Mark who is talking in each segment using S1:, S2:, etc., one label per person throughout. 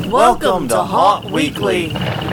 S1: Welcome to Haunt Weekly.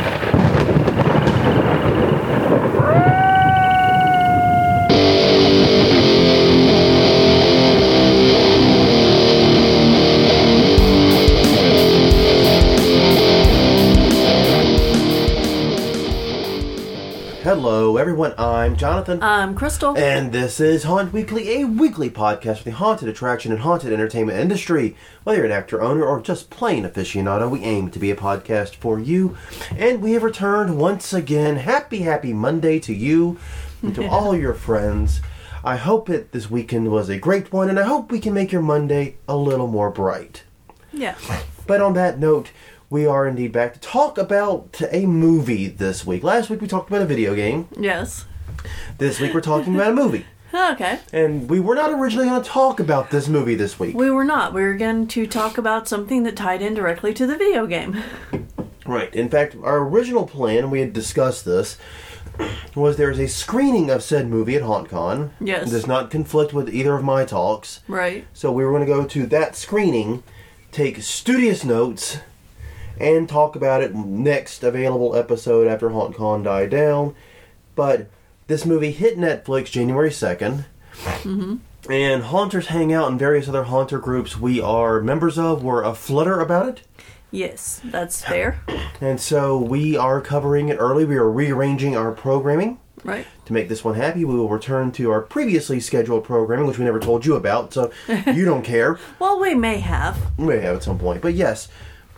S2: Hello everyone, I'm Jonathan.
S1: I'm Crystal.
S2: And this is Haunt Weekly, a weekly podcast for the haunted attraction and haunted entertainment industry. Whether you're an actor, owner, or just plain aficionado, we aim to be a podcast for you. And we have returned once again. Happy Monday to you and to all your friends. I hope that this weekend was a great one, and I hope we can make your Monday a little more bright.
S1: Yeah.
S2: But on that note, we are indeed back to talk about a movie this week. Last week we talked about a video game.
S1: Yes.
S2: This week we're talking about a movie.
S1: Okay.
S2: And we were not originally going to talk about this movie this week.
S1: We were not. We were going to talk about something that tied in directly to the video game.
S2: Right. In fact, our original plan, we had discussed this, was there's a screening of said movie at HauntCon.
S1: Yes.
S2: It does not conflict with either of my talks.
S1: Right.
S2: So we were going to go to that screening, take studious notes, and talk about it next available episode after HauntCon died down. But this movie hit Netflix January 2nd.
S1: Mm-hmm.
S2: And Haunters Hangout and various other haunter groups we are members of were aflutter about it.
S1: Yes, that's fair.
S2: And so we are covering it early. We are rearranging our programming.
S1: Right.
S2: To make this one happy, we will return to our previously scheduled programming, which we never told you about, so you don't care.
S1: Well, we may have.
S2: We may have at some point. But yes,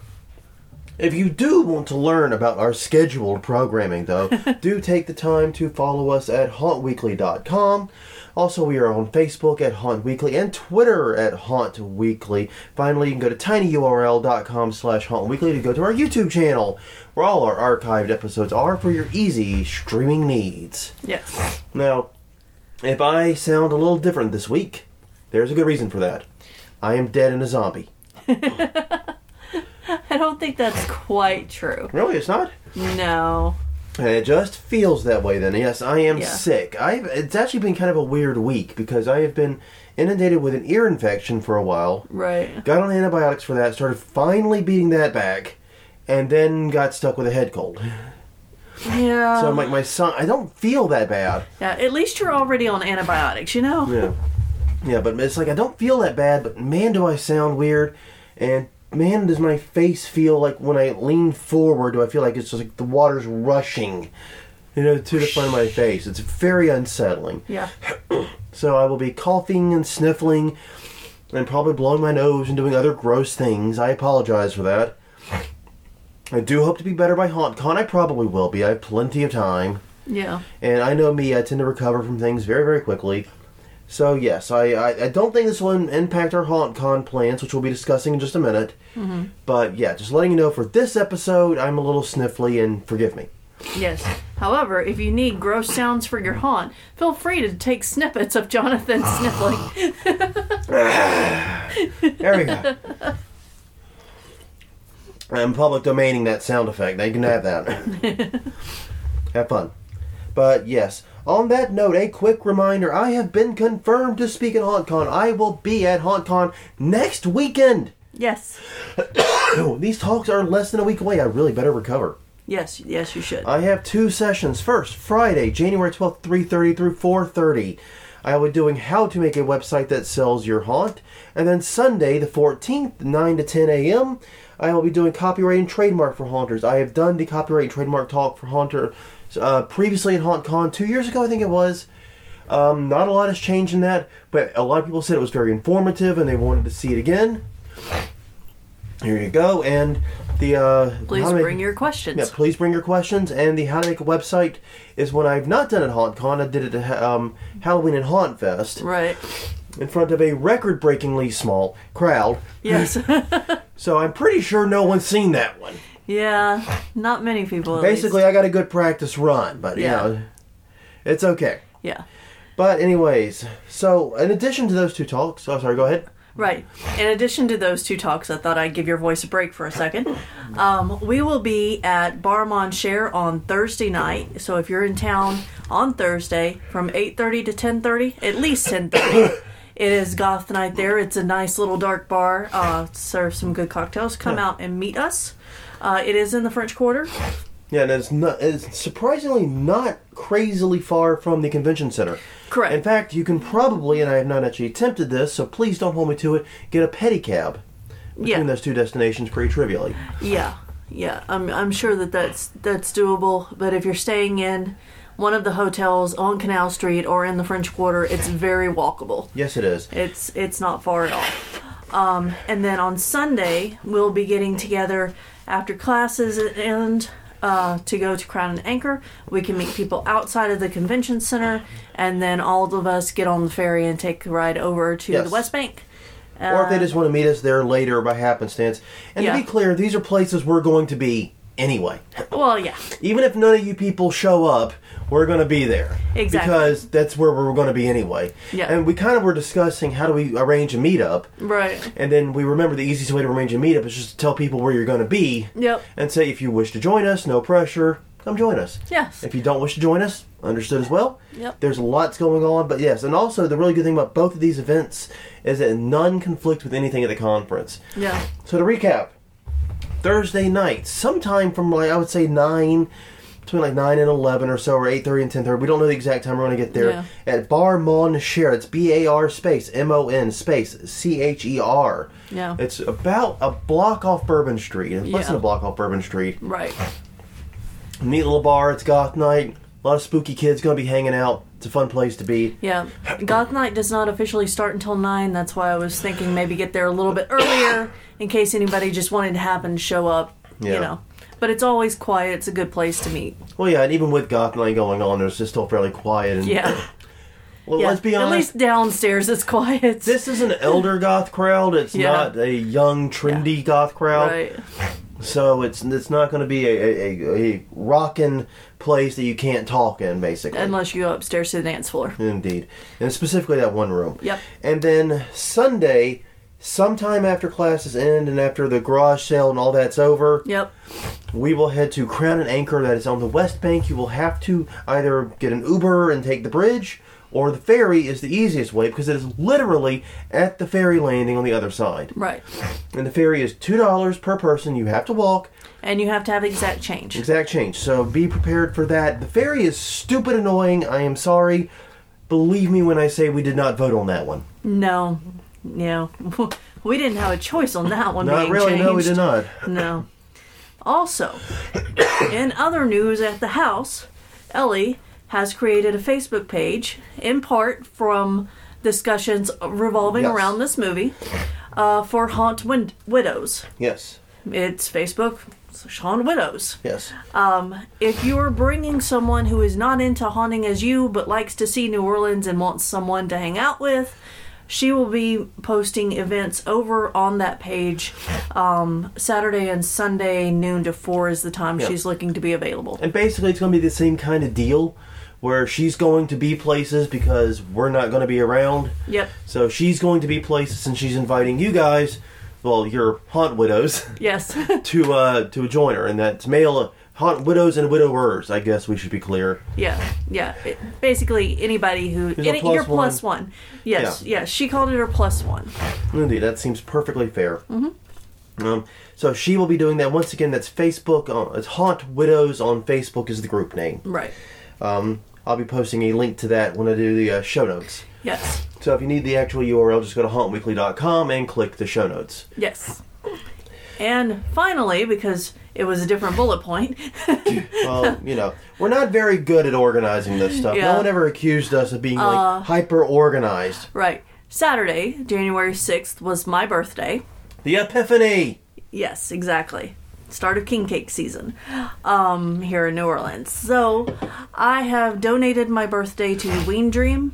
S2: if you do want to learn about our scheduled programming, though, do take the time to follow us at hauntweekly.com. Also, we are on Facebook at Haunt Weekly and Twitter at Haunt Weekly. Finally, you can go to tinyurl.com/hauntweekly to go to our YouTube channel, where all our archived episodes are for your easy streaming needs.
S1: Yes.
S2: Now, if I sound a little different this week, there's a good reason for that. I am dead and a zombie.
S1: I don't think that's quite true.
S2: Really, it's not?
S1: No.
S2: It just feels that way then. Yes, I am
S1: Yeah.
S2: sick. It's actually been kind of a weird week because I have been inundated with an ear infection for a while.
S1: Right.
S2: Got on antibiotics for that, started finally beating that back, and then got stuck with a head cold.
S1: Yeah.
S2: So I'm like, I don't feel that bad.
S1: Yeah, at least you're already on antibiotics, you know?
S2: Yeah. Yeah, but it's like I don't feel that bad, but man, do I sound weird. And man, does my face feel like when I lean forward, do I feel like it's just like the water's rushing, to the front of my face. It's very unsettling.
S1: Yeah.
S2: So I will be coughing and sniffling and probably blowing my nose and doing other gross things. I apologize for that. I do hope to be better by HauntCon. I probably will be. I have plenty of time.
S1: Yeah.
S2: And I know me, I tend to recover from things very, very quickly. So yes, I don't think this will impact our HauntCon plans, which we'll be discussing in just a minute.
S1: Mm-hmm.
S2: But yeah, just letting you know for this episode, I'm a little sniffly and forgive me.
S1: Yes. However, if you need gross sounds for your haunt, feel free to take snippets of Jonathan sniffling.
S2: There we go. I'm public domaining that sound effect. Now you can have that. Have fun. But yes, on that note, a quick reminder, I have been confirmed to speak at HauntCon. I will be at HauntCon next weekend.
S1: Yes.
S2: These talks are less than a week away. I really better recover.
S1: Yes, you should.
S2: I have 2 sessions. First, Friday, January 12th, 3:30 through 4:30. I will be doing how to make a website that sells your haunt. And then Sunday, the 14th, 9 to 10 a.m., I will be doing copyright and trademark for haunters. I have done the copyright and trademark talk for haunter previously at HauntCon 2 years ago, I think it was. Not a lot has changed in that, but a lot of people said it was very informative and they wanted to see it again. Here you go. And the
S1: Please bring your questions.
S2: Yeah, please bring your questions. And the How to Make a Website is one I've not done at HauntCon. I did it at Halloween and Haunt Fest.
S1: Right.
S2: In front of a record-breakingly small crowd.
S1: Yes.
S2: So I'm pretty sure no one's seen that one.
S1: Yeah, not many people.
S2: Basically, I got a good practice run, but it's okay.
S1: Yeah.
S2: But anyways, so in addition to those 2 talks, sorry, go ahead.
S1: Right. In addition to those 2 talks, I thought I'd give your voice a break for a second. We will be at Bar Mon Cher on Thursday night. So if you're in town on Thursday from 8:30 to 10:30, at least 10:30, It is goth night there. It's a nice little dark bar. Serve some good cocktails. Come out and meet us. It is in the French Quarter.
S2: Yeah, and it's surprisingly not crazily far from the convention center.
S1: Correct.
S2: In fact, you can probably, and I have not actually attempted this, so please don't hold me to it, get a pedicab between those two destinations pretty trivially.
S1: Yeah. I'm sure that's doable. But if you're staying in one of the hotels on Canal Street or in the French Quarter, it's very walkable.
S2: Yes, it is.
S1: It's not far at all. And then on Sunday, we'll be getting together after classes end to go to Crown and Anchor. We can meet people outside of the convention center, and then all of us get on the ferry and take a ride over to the West Bank.
S2: Or if they just want to meet us there later by happenstance. And to be clear, these are places we're going to be anyway.
S1: Well, yeah.
S2: Even if none of you people show up, we're going to be there.
S1: Exactly.
S2: Because that's where we're going to be anyway.
S1: Yeah.
S2: And we kind of were discussing how do we arrange a meetup.
S1: Right.
S2: And then we remember the easiest way to arrange a meetup is just to tell people where you're going to be.
S1: Yep.
S2: And say if you wish to join us, no pressure, come join us.
S1: Yes.
S2: If you don't wish to join us, understood as well.
S1: Yep.
S2: There's lots going on, but yes. And also the really good thing about both of these events is that none conflict with anything at the conference.
S1: Yeah.
S2: So to recap, Thursday night, sometime from I would say 9, between 9 and 11 or so, or 8:30 and 10:30. We don't know the exact time we're going to get there.
S1: Yeah.
S2: At Bar Mon Cher. It's BAR space MON space CHER.
S1: Yeah.
S2: It's about a block off Bourbon Street. It's less than a block off Bourbon Street.
S1: Right.
S2: Neat little bar. It's goth night. A lot of spooky kids going to be hanging out. It's a fun place to be.
S1: Yeah. Goth Night does not officially start until 9. That's why I was thinking maybe get there a little bit earlier in case anybody just wanted to happen to show up, you know. But it's always quiet. It's a good place to meet.
S2: Well, yeah, and even with Goth Night going on, it's just still fairly quiet. And, well, let's be honest.
S1: At least downstairs it's quiet.
S2: This is an elder goth crowd. It's not a young, trendy goth crowd.
S1: Right.
S2: So it's not going to be a rockin' place that you can't talk in, basically.
S1: Unless you go upstairs to the dance floor.
S2: Indeed. And specifically that one room.
S1: Yep.
S2: And then Sunday, sometime after classes end and after the garage sale and all that's over, we will head to Crown and Anchor. That is on the West Bank. You will have to either get an Uber and take the bridge, or the ferry is the easiest way because it is literally at the ferry landing on the other side.
S1: Right.
S2: And the ferry is $2 per person. You have to walk.
S1: And you have to have exact change.
S2: Exact change. So be prepared for that. The ferry is stupid annoying. I am sorry. Believe me when I say we did not vote on that one.
S1: No. Yeah. We didn't have a choice on that one.
S2: Not
S1: being
S2: really.
S1: changed.
S2: No, we did not.
S1: No. Also, in other news at the house, Ellie has created a Facebook page, in part from discussions revolving around this movie, for Haunt Widows.
S2: Yes.
S1: It's Facebook, Haunt Widows.
S2: Yes.
S1: If you're bringing someone who is not into haunting as you, but likes to see New Orleans and wants someone to hang out with, she will be posting events over on that page. Saturday and Sunday, noon to 4 is the time she's looking to be available.
S2: And basically it's going to be the same kind of deal where she's going to be places because we're not going to be around.
S1: Yep.
S2: So she's going to be places and she's inviting you guys, well, your haunt widows,
S1: yes,
S2: to join her. And that's male haunt widows and widowers, I guess we should be clear.
S1: Yeah. Basically anybody who... Your plus one. Yes, she called it her plus one.
S2: Indeed, that seems perfectly fair. Mm-hmm. So she will be doing that. Once again, that's Facebook. It's Haunt Widows on Facebook is the group name.
S1: Right.
S2: I'll be posting a link to that when I do the show notes.
S1: Yes.
S2: So if you need the actual URL, just go to hauntweekly.com and click the show notes.
S1: Yes. And finally, because it was a different bullet point...
S2: Well, we're not very good at organizing this stuff.
S1: Yeah.
S2: No one ever accused us of being hyper-organized.
S1: Right. Saturday, January 6th, was my birthday.
S2: The Epiphany!
S1: Yes, exactly. Start of king cake season here in New Orleans. So I have donated my birthday to Ween Dream.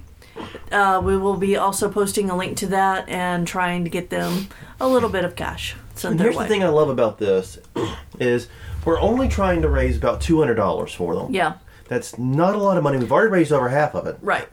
S1: We will be also posting a link to that and trying to get them a little bit of cash sent their way.
S2: Here's the thing I love about this is we're only trying to raise about $200 for them.
S1: Yeah.
S2: That's not a lot of money. We've already raised over half of it.
S1: Right.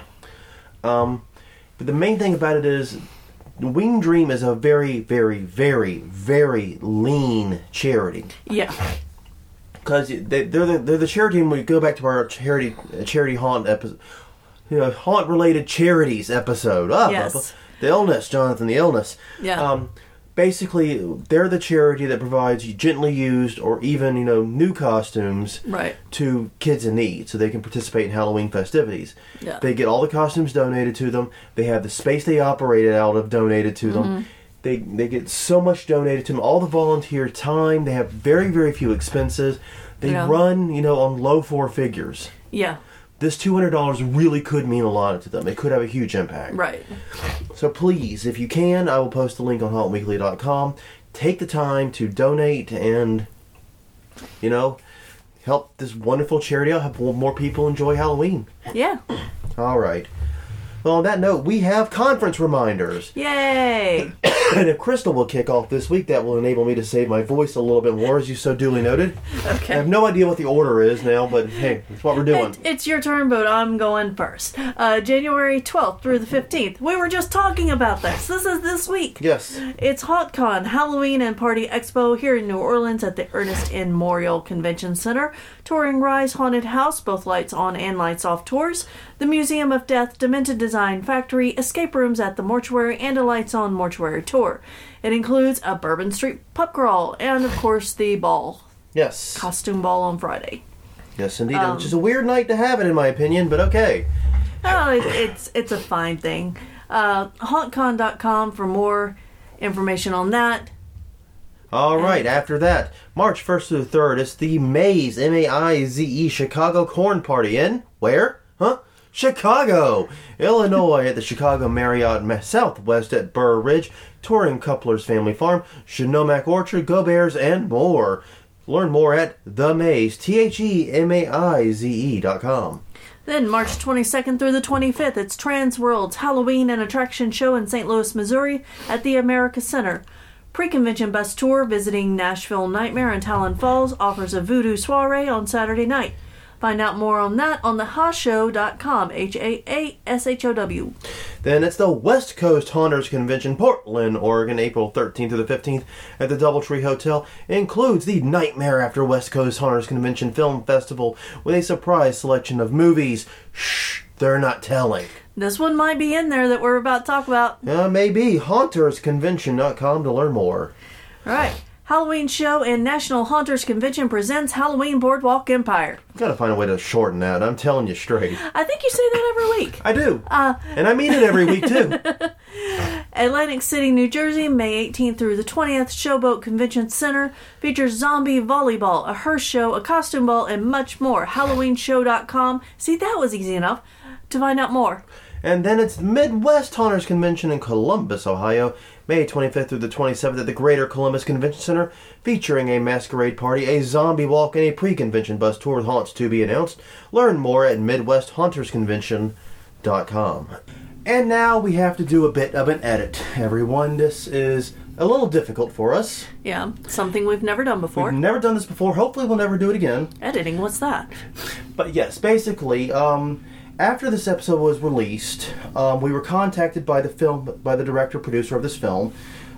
S2: But the main thing about it is Ween Dream is a very, very, very, very lean charity.
S1: Yeah.
S2: Because they're the charity, when we go back to our charity haunt episode, haunt-related charities episode.
S1: Yes.
S2: The illness, Jonathan, the illness.
S1: Yeah.
S2: Basically, they're the charity that provides gently used or even, new costumes
S1: Right.
S2: to kids in need so they can participate in Halloween festivities.
S1: Yeah.
S2: They get all the costumes donated to them. They have the space they operated out of donated to them. They get so much donated to them. All the volunteer time. They have very, very few expenses. They run, on low four figures.
S1: Yeah.
S2: This $200 really could mean a lot to them. It could have a huge impact.
S1: Right.
S2: So please, if you can, I will post the link on hauntweekly.com. Take the time to donate and, help this wonderful charity out. Have more people enjoy Halloween.
S1: Yeah.
S2: All right. Well, on that note, we have conference reminders.
S1: Yay!
S2: And if Crystal will kick off this week, that will enable me to save my voice a little bit more, as you so duly noted.
S1: Okay.
S2: I have no idea what the order is now, but hey, that's what we're doing.
S1: It's your turn, but I'm going first. January 12th through the 15th. We were just talking about this. This is this week.
S2: Yes.
S1: It's HauntCon, Halloween and Party Expo here in New Orleans at the Ernest N. Morial Convention Center. Touring Rise Haunted House, both lights on and lights off tours. The Museum of Death, Demented Design Factory, escape rooms at the mortuary, and a lights on mortuary tour. It includes a Bourbon Street pub crawl and, of course, the ball.
S2: Yes.
S1: Costume ball on Friday.
S2: Yes, indeed. Which is a weird night to have it, in my opinion, but okay.
S1: Oh, it's a fine thing. HauntCon.com for more information on that.
S2: All right, after that, March 1st through the 3rd, it's the Maze, M-A-I-Z-E, Chicago Corn Party in, where? Chicago, Illinois, at the Chicago Marriott Southwest at Burr Ridge, touring Coupler's Family Farm, Shinomac Orchard, Go Bears, and more. Learn more at The Maze, TheMaize.com.
S1: Then March 22nd through the 25th, it's Transworld's Halloween and Attraction Show in St. Louis, Missouri at the America Center. Pre-convention bus tour visiting Nashville Nightmare and Talon Falls offers a voodoo soiree on Saturday night. Find out more on that on thehashow.com, HAASHOW.
S2: Then it's the West Coast Haunters Convention, Portland, Oregon, April 13th through the 15th at the Doubletree Hotel. It includes the Nightmare After West Coast Haunters Convention Film Festival with a surprise selection of movies. Shh, they're not telling.
S1: This one might be in there that we're about to talk about.
S2: Maybe. HauntersConvention.com to learn more.
S1: All right. Halloween Show and National Haunters Convention presents Halloween Boardwalk Empire.
S2: Gotta find a way to shorten that. I'm telling you straight.
S1: I think you say that every week.
S2: I do. And I mean it every week, too.
S1: Atlantic City, New Jersey, May 18th through the 20th. Showboat Convention Center features zombie volleyball, a hearse show, a costume ball, and much more. HalloweenShow.com. See, that was easy enough to find out more.
S2: And then it's Midwest Haunters Convention in Columbus, Ohio, May 25th through the 27th at the Greater Columbus Convention Center, featuring a masquerade party, a zombie walk, and a pre-convention bus tour with haunts to be announced. Learn more at MidwestHauntersConvention.com. And now we have to do a bit of an edit, everyone. This is a little difficult for us.
S1: Yeah, something we've never done before.
S2: We've never done this before. Hopefully we'll never do it again.
S1: Editing, what's that?
S2: But yes, basically, after this episode was released, we were contacted by the director, producer of this film,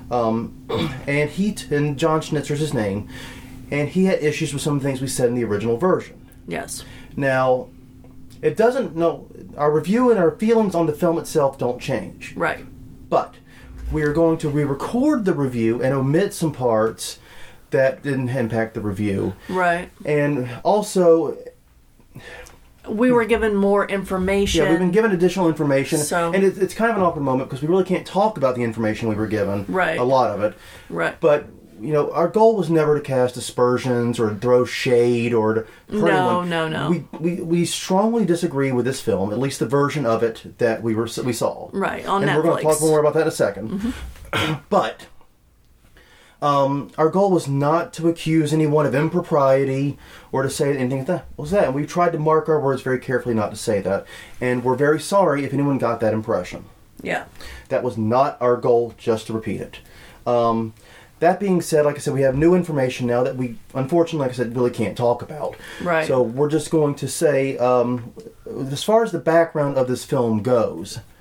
S2: and John Schnitzer's his name, and he had issues with some of the things we said in the original version.
S1: Yes.
S2: Now, our review and our feelings on the film itself don't change.
S1: Right.
S2: But we are going to re-record the review and omit some parts that didn't impact the review.
S1: Right.
S2: And also,
S1: we were given more information.
S2: Yeah, we've been given additional information.
S1: So,
S2: and it's kind of an awkward moment because we really can't talk about the information we were given.
S1: Right.
S2: A lot of it.
S1: Right.
S2: But, our goal was never to cast aspersions or throw shade or to put anyone.
S1: No.
S2: We strongly disagree with this film, at least the version of it that we saw.
S1: Right, on
S2: and
S1: Netflix.
S2: We're going to talk more about that in a second. Mm-hmm. But our goal was not to accuse anyone of impropriety or to say anything that was that. And we tried to mark our words very carefully not to say that. And we're very sorry if anyone got that impression.
S1: Yeah.
S2: That was not our goal, just to repeat it. That being said, like I said, we have new information now that we, unfortunately, like I said, really can't talk about.
S1: Right.
S2: So we're just going to say, as far as the background of this film goes,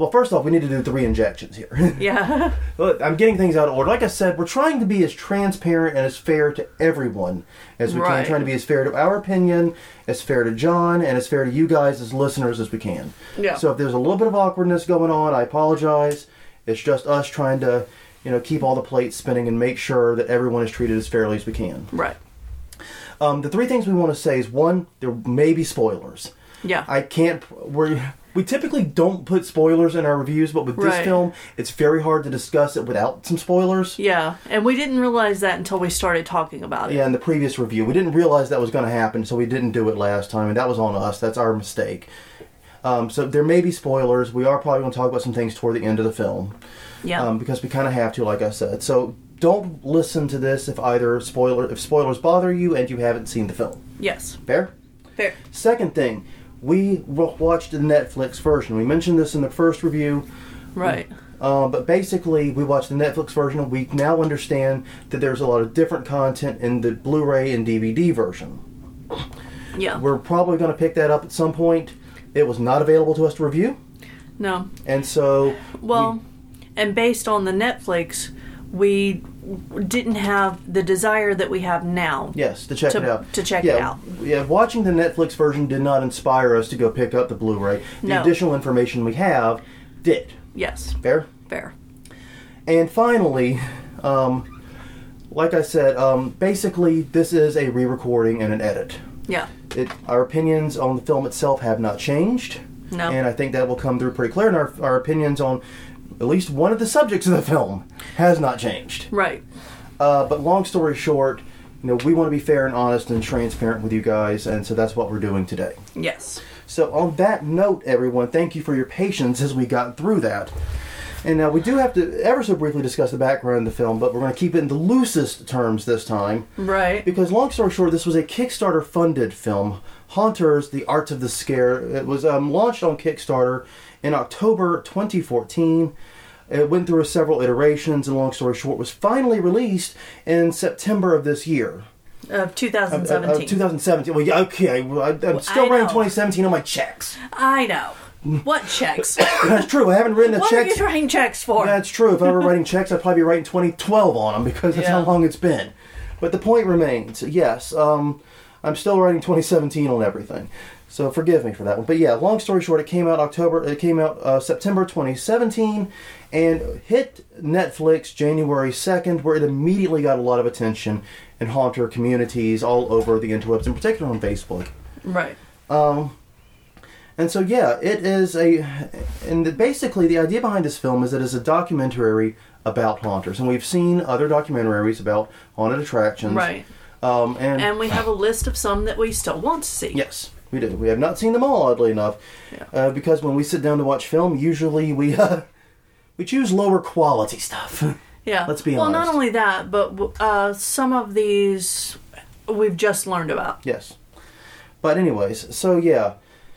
S2: Well, first off, we need to do 3 injections here.
S1: Yeah.
S2: Look, I'm getting things out of order. Like I said, we're trying to be as transparent and as fair to everyone as we can.
S1: Right.
S2: Trying to be as fair to our opinion, as fair to John, and as fair to you guys as listeners as we can.
S1: Yeah.
S2: So if there's a little bit of awkwardness going on, I apologize. It's just us trying to, keep all the plates spinning and make sure that everyone is treated as fairly as we can.
S1: Right.
S2: The 3 things we want to say is, 1, there may be spoilers.
S1: Yeah.
S2: I can't... We typically don't put spoilers in our reviews, but with this film, it's very hard to discuss it without some spoilers.
S1: Yeah, and we didn't realize that until we started talking about it.
S2: Yeah, in the previous review. We didn't realize that was going to happen, so we didn't do it last time, and that was on us. That's our mistake. So there may be spoilers. We are probably going to talk about some things toward the end of the film.
S1: Yeah.
S2: Because we kind of have to, like I said. So don't listen to this if spoilers bother you and you haven't seen the film.
S1: Yes.
S2: Fair?
S1: Fair.
S2: Second thing, we watched the Netflix version. We mentioned this in the first review.
S1: Right.
S2: But basically, we watched the Netflix version. We now understand that there's a lot of different content in the Blu-ray and DVD version.
S1: Yeah.
S2: We're probably going to pick that up at some point. It was not available to us to review.
S1: No.
S2: And so...
S1: and based on the Netflix, we didn't have the desire that we have now.
S2: Yes, to check it out.
S1: To check it out.
S2: Yeah, watching the Netflix version did not inspire us to go pick up the Blu-ray. The additional information we have did.
S1: Yes.
S2: Fair?
S1: Fair.
S2: And finally, like I said, basically this is a re-recording and an edit.
S1: Yeah.
S2: Our opinions on the film itself have not changed.
S1: No.
S2: And I think that will come through pretty clear. And our opinions on at least one of the subjects of the film has not changed.
S1: Right.
S2: But long story short, we want to be fair and honest and transparent with you guys, and so that's what we're doing today.
S1: Yes.
S2: So on that note, everyone, thank you for your patience as we got through that. And now we do have to ever so briefly discuss the background of the film, but we're going to keep it in the loosest terms this time.
S1: Right.
S2: Because long story short, this was a Kickstarter-funded film, Haunters, The Art of the Scare. It was launched on Kickstarter in October 2014. It went through several iterations, and long story short, was finally released in September of this year.
S1: Of 2017.
S2: 2017. Well, yeah, okay. I'm still writing 2017 on my checks.
S1: I know. What checks?
S2: That's true. I haven't written the
S1: what
S2: checks.
S1: What are you writing checks for?
S2: That's true. If I were writing checks, I'd probably be writing 2012 on them because that's how long it's been. But the point remains. Yes, I'm still writing 2017 on everything. So forgive me for that one. But yeah, long story short, it came out September 2017 and hit Netflix January 2nd, where it immediately got a lot of attention in haunter communities all over the interwebs, in particular on Facebook.
S1: Right.
S2: And so, yeah, it is basically the idea behind this film is that it's a documentary about haunters. And we've seen other documentaries about haunted attractions.
S1: Right.
S2: And
S1: we have a list of some that we still want to see.
S2: Yes, we do. We have not seen them all, oddly enough. Yeah. Because when we sit down to watch film, usually we choose lower quality stuff.
S1: Yeah.
S2: Let's be
S1: honest.
S2: honest.
S1: Well, not only that, but some of these we've just learned about.
S2: Yes. But anyways, so yeah.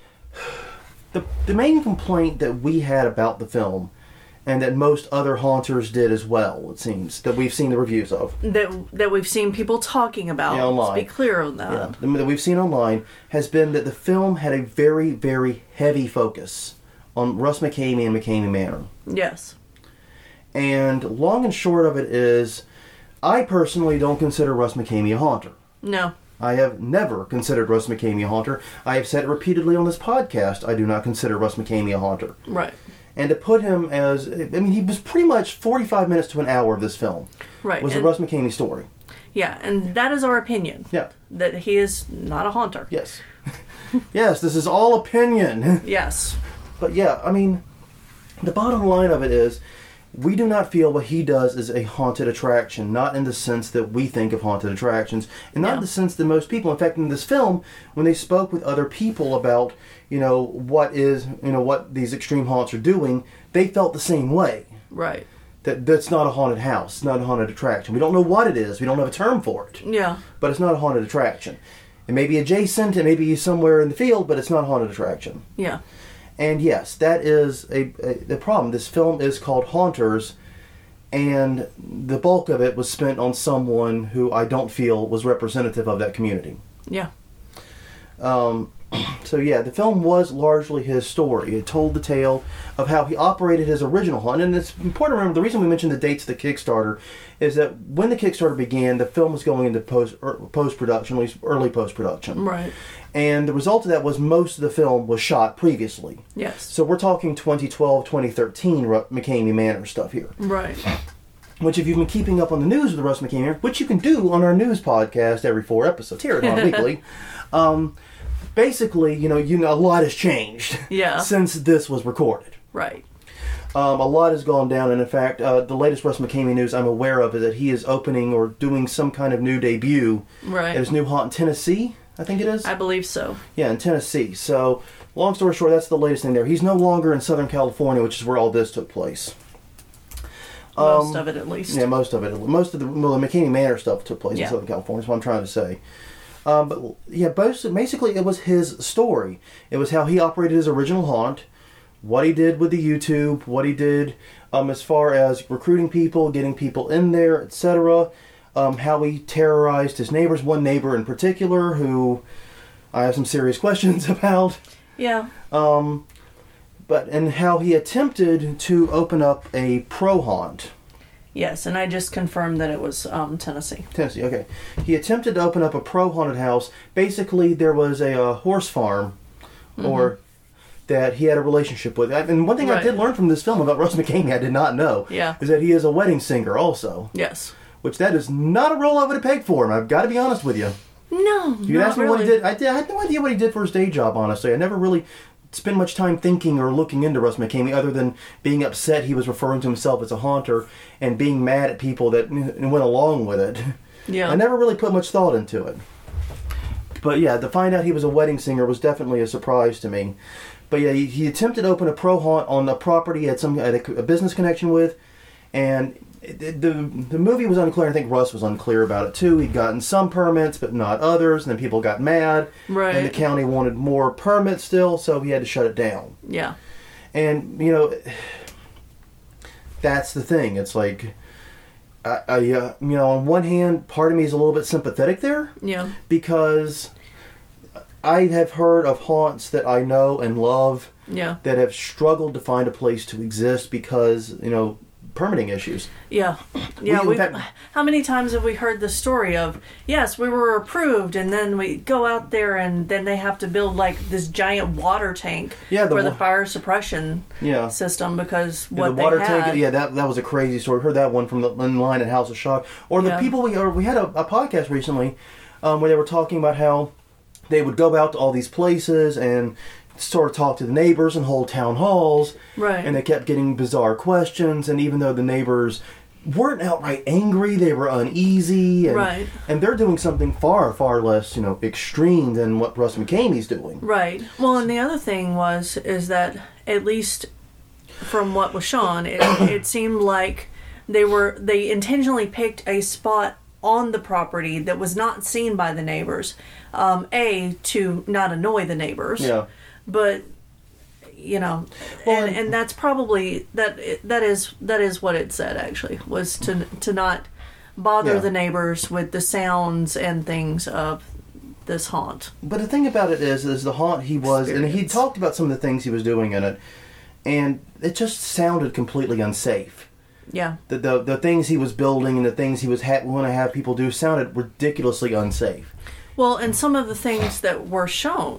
S2: The main complaint that we had about the film, and that most other haunters did as well, it seems, that we've seen the reviews of.
S1: That we've seen people talking about.
S2: Yeah, online.
S1: Let's be clear on that.
S2: Yeah, that we've seen online, has been that the film had a very, very heavy focus on Russ McKamey and McKamey Manor.
S1: Yes.
S2: And long and short of it is, I personally don't consider Russ McKamey a haunter.
S1: No.
S2: I have never considered Russ McKamey a haunter. I have said it repeatedly on this podcast, I do not consider Russ McKamey a haunter.
S1: Right.
S2: And to put him as... he was pretty much 45 minutes to an hour of this film.
S1: Right.
S2: Was the Russ McKamey story.
S1: Yeah, and that is our opinion.
S2: Yeah.
S1: That he is not a haunter.
S2: Yes. Yes, this is all opinion.
S1: Yes.
S2: But yeah, the bottom line of it is, we do not feel what he does is a haunted attraction, not in the sense that we think of haunted attractions, and not in the sense that most people, in fact, in this film, when they spoke with other people about, what these extreme haunts are doing, they felt the same way.
S1: Right.
S2: That's not a haunted house, it's not a haunted attraction. We don't know what it is, we don't have a term for it.
S1: Yeah.
S2: But it's not a haunted attraction. It may be adjacent, it may be somewhere in the field, but it's not a haunted attraction.
S1: Yeah.
S2: And yes, that is the problem. This film is called Haunters, and the bulk of it was spent on someone who I don't feel was representative of that community.
S1: Yeah.
S2: So yeah, the film was largely his story. It told the tale of how he operated his original haunt. And it's important to remember, the reason we mentioned the dates of the Kickstarter is that when the Kickstarter began, the film was going into post-production, at least early post-production.
S1: Right.
S2: And the result of that was most of the film was shot previously.
S1: Yes.
S2: So we're talking 2012, 2013 McCamey Manor stuff here.
S1: Right.
S2: Which, if you've been keeping up on the news of the Russ McCamey Manor, which you can do on our news podcast every 4 episodes here at Haunt Weekly, basically, you know, a lot has changed since this was recorded.
S1: Right.
S2: A lot has gone down, and in fact, the latest Russ McCamey news I'm aware of is that he is opening or doing some kind of new debut at his new haunt in Tennessee, I think it is.
S1: I believe so.
S2: Yeah, in Tennessee. So, long story short, that's the latest thing there. He's no longer in Southern California, which is where all this took place.
S1: Most of it, at least.
S2: Yeah, most of it. Most of the McCamey Manor stuff took place in Southern California, is what I'm trying to say. But yeah, basically it was his story. It was how he operated his original haunt, what he did with the YouTube, what he did as far as recruiting people, getting people in there, etc. How he terrorized his neighbors. One neighbor in particular who I have some serious questions about.
S1: Yeah.
S2: And how he attempted to open up a pro haunt.
S1: Yes, and I just confirmed that it was Tennessee.
S2: Tennessee, okay. He attempted to open up a pro haunted house. Basically, there was a horse farm, or that he had a relationship with. And one thing I did learn from this film about Russ McCamey I did not know is that he is a wedding singer also.
S1: Yes.
S2: Which that is not a role I would have pegged for him. I've got to be honest with you.
S1: No,
S2: you asked me
S1: really.
S2: what he did. I had no idea what he did for his day job, honestly. I never really spend much time thinking or looking into Russ McCamey other than being upset he was referring to himself as a haunter and being mad at people that went along with it.
S1: Yeah.
S2: I never really put much thought into it. But yeah, to find out he was a wedding singer was definitely a surprise to me. But yeah, he attempted to open a pro haunt on a property he had a business connection with, and the movie was unclear. I think Russ was unclear about it too. He'd gotten some permits, but not others, and then people got mad.
S1: Right.
S2: And the county wanted more permits still, so he had to shut it down.
S1: Yeah.
S2: And, you know, that's the thing. It's like, you know, on one hand, part of me is a little bit sympathetic there.
S1: Yeah.
S2: Because I have heard of haunts that I know and love that have struggled to find a place to exist because, you know, permitting issues.
S1: Yeah. How many times have we heard the story of, yes, we were approved, and then we go out there and then they have to build like this giant water tank for the fire suppression system because
S2: the water tank. Yeah, that was a crazy story. Heard that one from the line at House of Shock. Or the people we had a podcast recently where they were talking about how they would go out to all these places and sort of talk to the neighbors and hold town halls.
S1: Right.
S2: And they kept getting bizarre questions, and even though the neighbors weren't outright angry, they were uneasy. And, and they're doing something far, far less, you know, extreme than what Russ McCamey's doing.
S1: Right. Well, and the other thing is that, at least from what was shown, it seemed like they intentionally picked a spot on the property that was not seen by the neighbors. To not annoy the neighbors.
S2: Yeah.
S1: But, you know, and that's probably that is what it said actually, was to not bother the neighbors with the sounds and things of this haunt.
S2: But the thing about it is the haunt he was, and he talked about some of the things he was doing in it, and it just sounded completely unsafe.
S1: Yeah.
S2: The things he was building and the things he was want to have people do sounded ridiculously unsafe.
S1: Well, and some of the things that were shown,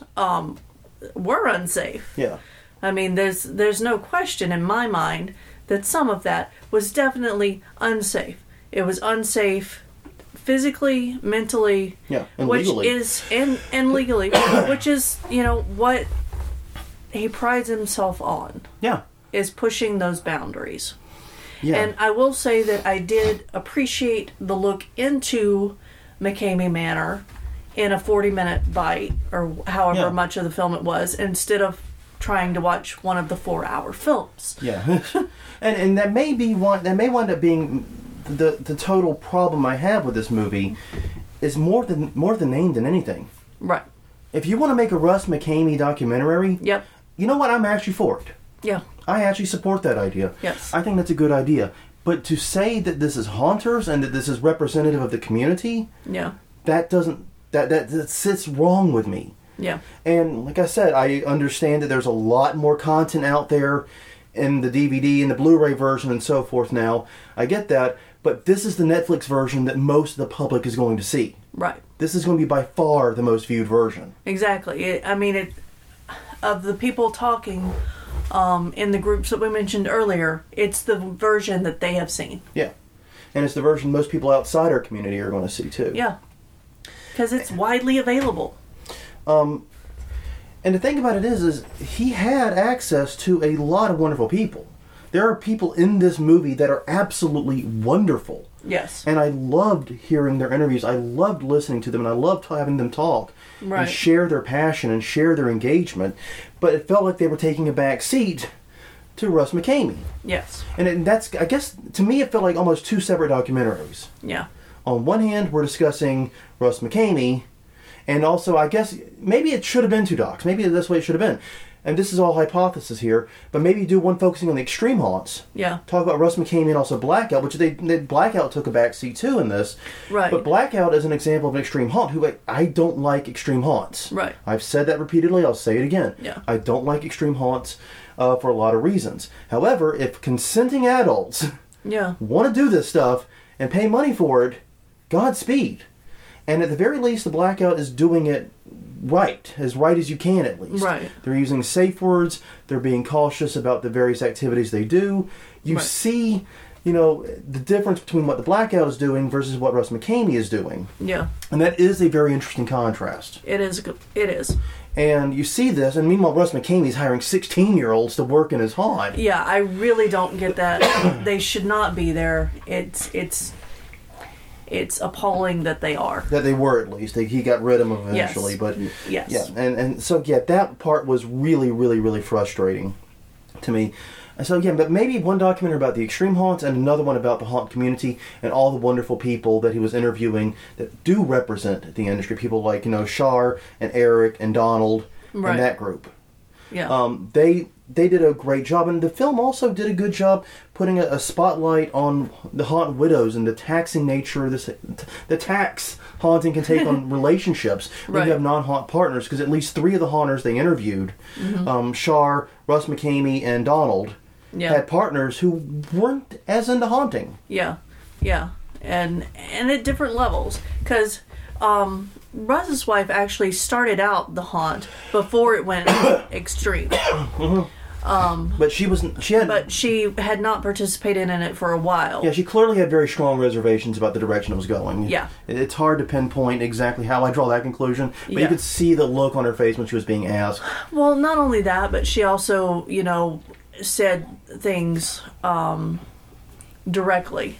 S1: were unsafe.
S2: Yeah.
S1: I mean, there's no question in my mind that some of that was definitely unsafe. It was unsafe physically, mentally,
S2: and legally.
S1: And legally, which is, you know, what he prides himself on.
S2: Yeah.
S1: Is pushing those boundaries.
S2: Yeah.
S1: And I will say that I did appreciate the look into McCamey Manor in a 40-minute bite, or however much of the film it was, instead of trying to watch one of the 4-hour films.
S2: Yeah. and that may wind up being the total problem I have with this movie, is more the name than anything.
S1: Right.
S2: If you want to make a Russ McCamey documentary,
S1: yep.
S2: You know what? I'm actually for it.
S1: Yeah.
S2: I actually support that idea.
S1: Yes.
S2: I think that's a good idea. But to say that this is haunters and that this is representative of the community, that sits wrong with me.
S1: Yeah.
S2: And like I said, I understand that there's a lot more content out there in the DVD and the Blu-ray version and so forth now. I get that. But this is the Netflix version that most of the public is going to see.
S1: Right.
S2: This is going to be by far the most viewed version.
S1: Exactly. Of the people talking in the groups that we mentioned earlier, it's the version that they have seen.
S2: Yeah. And it's the version most people outside our community are going to see too.
S1: Yeah. Because it's widely available.
S2: And the thing about it is he had access to a lot of wonderful people. There are people in this movie that are absolutely wonderful.
S1: Yes.
S2: And I loved hearing their interviews. I loved listening to them, and I loved having them talk
S1: Right.
S2: and share their passion and share their engagement. But it felt like they were taking a back seat to Russ McKamey.
S1: Yes.
S2: And that's, I guess, to me it felt like almost two separate documentaries.
S1: Yeah.
S2: On one hand, we're discussing Russ McKamey, and also, I guess, maybe it should have been two docs. Maybe that's the way it should have been. And this is all hypothesis here, but maybe do one focusing on the extreme haunts.
S1: Yeah.
S2: Talk about Russ McKamey and also Blackout, which Blackout took a backseat too in this.
S1: Right.
S2: But Blackout is an example of an extreme haunt who I don't like extreme haunts.
S1: Right.
S2: I've said that repeatedly. I'll say it again.
S1: Yeah.
S2: I don't like extreme haunts for a lot of reasons. However, if consenting adults
S1: Yeah.
S2: want to do this stuff and pay money for it, Godspeed. And at the very least, the Blackout is doing it right as you can at least.
S1: Right.
S2: They're using safe words. They're being cautious about the various activities they do. You
S1: Right.
S2: see, the difference between what the Blackout is doing versus what Russ McKamey is doing.
S1: Yeah.
S2: And that is a very interesting contrast.
S1: It is. It is.
S2: And you see this, and meanwhile, Russ McKamey's hiring 16-year-olds to work in his haunt.
S1: Yeah, I really don't get that. They should not be there. It's appalling that they are.
S2: That they were, at least. He got rid of them eventually.
S1: Yes.
S2: But
S1: Yes.
S2: yeah, and so, yeah, that part was really, really, really frustrating to me. And so, yeah, but maybe one documentary about the extreme haunts and another one about the haunt community and all the wonderful people that he was interviewing that do represent the industry. People like, Shar and Eric and Donald
S1: Right.
S2: and that group.
S1: Yeah.
S2: They did a great job, and the film also did a good job putting a spotlight on the haunt widows and the taxing nature of this, the tax haunting can take on relationships when
S1: Right.
S2: you have non-haunt partners, because at least 3 of the haunters they interviewed, Shar, Russ McKamey, and Donald,
S1: Yeah.
S2: had partners who weren't as into haunting.
S1: Yeah, yeah, and at different levels, because Russ's wife actually started out the haunt before it went extreme,
S2: But
S1: she had not participated in it for a while.
S2: Yeah, she clearly had very strong reservations about the direction it was going.
S1: Yeah.
S2: It's hard to pinpoint exactly how I draw that conclusion, but you
S1: Yeah.
S2: could see the look on her face when she was being asked.
S1: Well, not only that, but she also, said things directly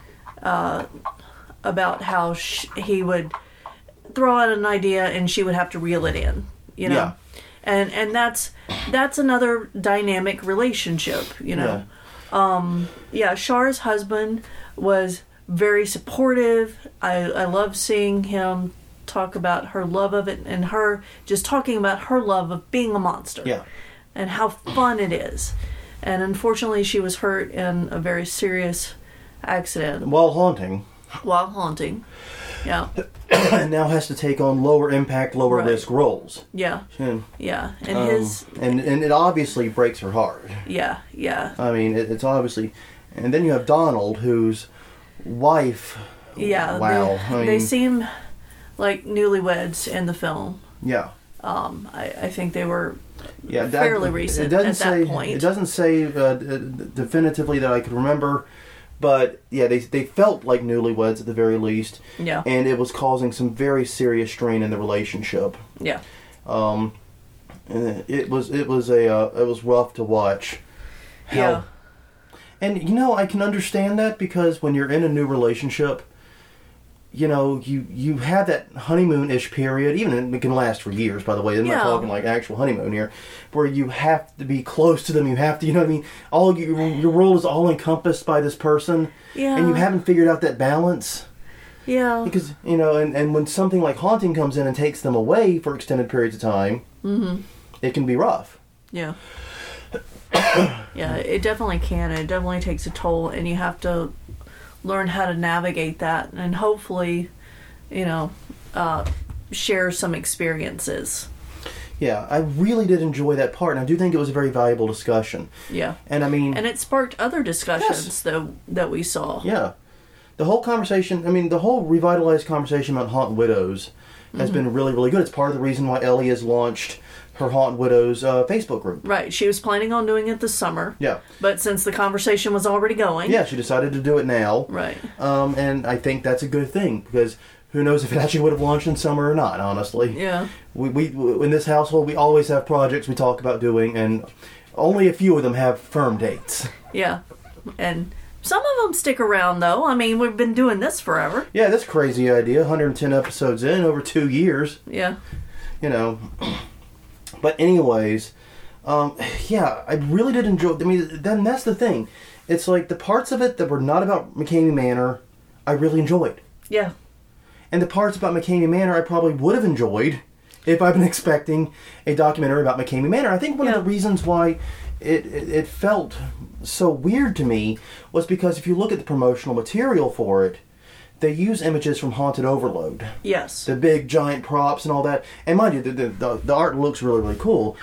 S1: about how he would throw out an idea and she would have to reel it in,
S2: Yeah.
S1: and that's another dynamic relationship,
S2: Yeah.
S1: Shar's husband was very supportive. I love seeing him talk about her love of it, and her just talking about her love of being a monster.
S2: Yeah.
S1: And how fun it is. And unfortunately, she was hurt in a very serious accident
S2: While haunting,
S1: while haunting. Yeah.
S2: and now has to take on lower impact, lower
S1: Right.
S2: risk roles.
S1: Yeah.
S2: And,
S1: Yeah. And
S2: and it obviously breaks her heart.
S1: yeah. Yeah.
S2: I mean, it's obviously, and then you have Donald, whose wife.
S1: Yeah.
S2: Wow.
S1: They seem like newlyweds in the film.
S2: Yeah.
S1: I think they were
S2: Yeah,
S1: fairly recent
S2: it doesn't
S1: at
S2: say,
S1: that point.
S2: It doesn't say definitively that I could remember, but yeah, they felt like newlyweds at the very least.
S1: Yeah.
S2: And it was causing some very serious strain in the relationship.
S1: Yeah.
S2: And it was rough to watch.
S1: Yeah.
S2: And I can understand that, because when you're in a new relationship, you have that honeymoon-ish period, even it can last for years, by the way. I'm
S1: Yeah.
S2: not talking like actual honeymoon here, where you have to be close to them. You have to, what I mean? All your world is all encompassed by this person,
S1: Yeah.
S2: and you haven't figured out that balance.
S1: Yeah.
S2: Because, and when something like haunting comes in and takes them away for extended periods of time, it can be rough.
S1: Yeah. Yeah, it definitely can. It definitely takes a toll, and you have to learn how to navigate that, and hopefully, share some experiences.
S2: Yeah, I really did enjoy that part, and I do think it was a very valuable discussion.
S1: Yeah.
S2: And I mean...
S1: And it sparked other discussions, though, that we saw.
S2: Yeah. The whole conversation, I mean, the whole revitalized conversation about Haunt Widows has been really, really good. It's part of the reason why Ellie has launched her Haunt Widows Facebook group.
S1: Right. She was planning on doing it this summer.
S2: Yeah.
S1: But since the conversation was already going.
S2: Yeah, she decided to do it now.
S1: Right.
S2: And I think that's a good thing, because who knows if it actually would have launched in summer or not, honestly.
S1: Yeah.
S2: We in this household, we always have projects we talk about doing, and only a few of them have firm dates.
S1: Yeah. And some of them stick around, though. I mean, we've been doing this forever.
S2: Yeah, that's a crazy idea. 110 episodes in, over 2 years.
S1: Yeah.
S2: You know. But anyways, yeah, I really did enjoy... I mean, then that's the thing. It's like the parts of it that were not about McCamey Manor, I really enjoyed.
S1: Yeah.
S2: And the parts about McCamey Manor I probably would have enjoyed if I'd been expecting a documentary about McCamey Manor. I think one of the reasons why it felt so weird to me was because if you look at the promotional material for it, they use images from Haunted Overload.
S1: Yes.
S2: The big giant props and all that. And mind you, the art looks really, really cool.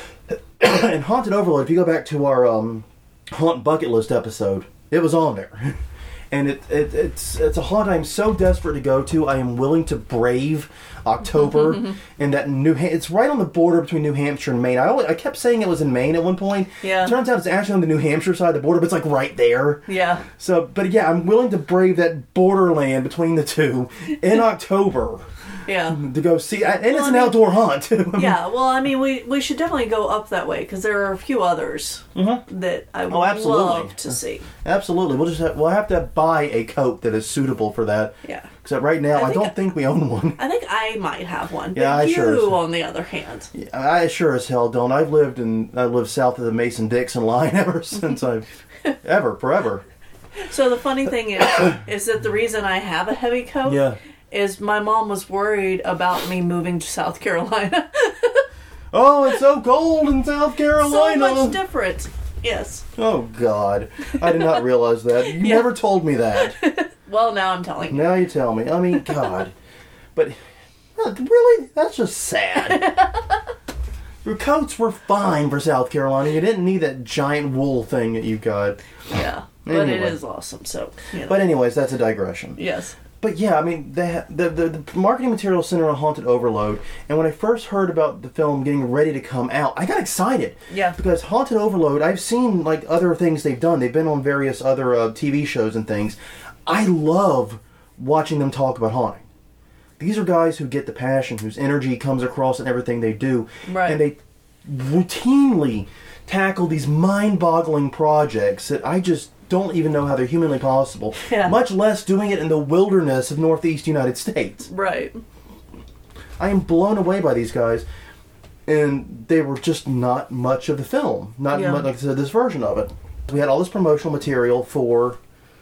S2: And Haunted Overload, if you go back to our Haunt Bucket List episode, it was on there. And it's a haunt I'm so desperate to go to. I am willing to brave October. And that it's right on the border between New Hampshire and Maine. I kept saying it was in Maine at one point.
S1: Yeah.
S2: It turns out it's actually on the New Hampshire side of the border, but it's like right there.
S1: Yeah.
S2: So, but yeah, I'm willing to brave that borderland between the two in October.
S1: Yeah.
S2: To go see, and it's an outdoor haunt too.
S1: Yeah, well, I mean, we should definitely go up that way, because there are a few others that I would love to see.
S2: Absolutely, we'll have to buy a coat that is suitable for that.
S1: Yeah.
S2: Because right now, I don't think we own one.
S1: I think I might have one.
S2: Yeah,
S1: but
S2: I sure.
S1: You, on the other hand,
S2: yeah, I sure as hell don't. I lived south of the Mason-Dixon line ever since forever.
S1: So the funny thing is that the reason I have a heavy coat is my mom was worried about me moving to South Carolina.
S2: Oh, it's so cold in South Carolina.
S1: So much different. Yes.
S2: Oh, God. I did not realize that. You never told me that.
S1: Well, now I'm telling you.
S2: Now you tell me. I mean, God. But, really? That's just sad. Your coats were fine for South Carolina. You didn't need that giant wool thing that you got.
S1: Yeah. But it is awesome, so...
S2: But anyways, that's a digression.
S1: Yes.
S2: But yeah, I mean, the marketing material centered on Haunted Overload, and when I first heard about the film getting ready to come out, I got excited.
S1: Yeah.
S2: Because Haunted Overload, I've seen, like, other things they've done. They've been on various other TV shows and things. I love watching them talk about haunting. These are guys who get the passion, whose energy comes across in everything they do.
S1: Right.
S2: And they routinely tackle these mind-boggling projects that I just don't even know how they're humanly possible, much less doing it in the wilderness of Northeast United States.
S1: Right.
S2: I am blown away by these guys, and they were just not much of the film. Not much, like I said, this version of it. We had all this promotional material for